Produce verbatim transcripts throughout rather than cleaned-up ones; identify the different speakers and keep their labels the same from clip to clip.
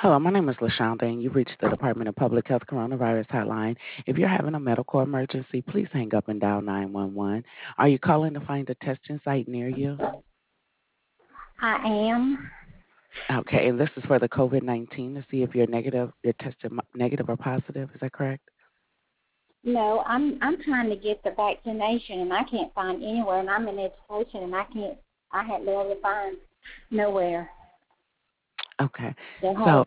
Speaker 1: Hello, my name is LaShonda, and you reached the Department of Public Health Coronavirus Hotline. If you're having a medical emergency, please hang up and dial nine one one. Are you calling to find a testing site near you?
Speaker 2: I am.
Speaker 1: Okay, and this is for the COVID nineteen to see if you're negative, you're tested mo- negative or positive. Is that correct?
Speaker 2: No, I'm I'm trying to get the vaccination and I can't find anywhere and I'm in education and I can't I had been able to find nowhere.
Speaker 1: Okay,
Speaker 2: The
Speaker 1: so
Speaker 2: whole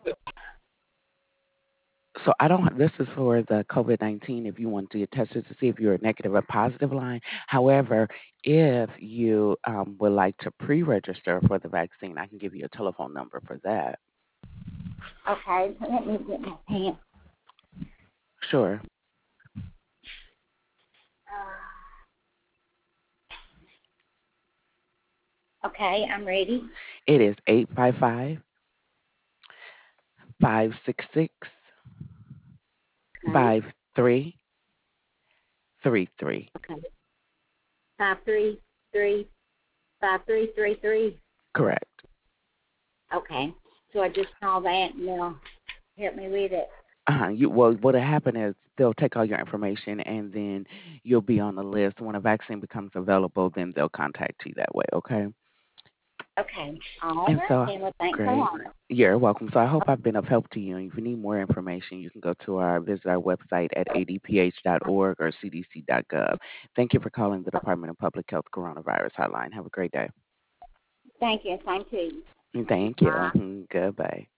Speaker 1: so I don't. This is for the COVID nineteen. If you want to get tested to see if you're a negative or positive line. However, if you um, would like to pre-register for the vaccine, I can give you a telephone number for that.
Speaker 2: okay, let me get my pen.
Speaker 1: Sure.
Speaker 2: Okay, I'm ready.
Speaker 1: It is eight five five, five six six,
Speaker 2: Okay,
Speaker 1: five three three three.
Speaker 2: okay. Five three three five three three three.
Speaker 1: Correct.
Speaker 2: Okay. So I just call that and they'll help me with it.
Speaker 1: Uh-huh. You well, what'll happen is they'll take all your information and then you'll be on the list. When a vaccine becomes available, then they'll contact you that way. Okay.
Speaker 2: Okay. All
Speaker 1: And
Speaker 2: right
Speaker 1: so,
Speaker 2: then. Well, thanks a
Speaker 1: great.
Speaker 2: lot.
Speaker 1: You're welcome. So I hope I've been of help to you. And if you need more information, you can go to our visit our website at a d p h dot org or c d c dot gov. Thank you for calling the Department of Public Health Coronavirus Hotline. Have a great day.
Speaker 2: Thank you. Thank you.
Speaker 1: And thank you.
Speaker 2: Bye.
Speaker 1: Mhm. Goodbye.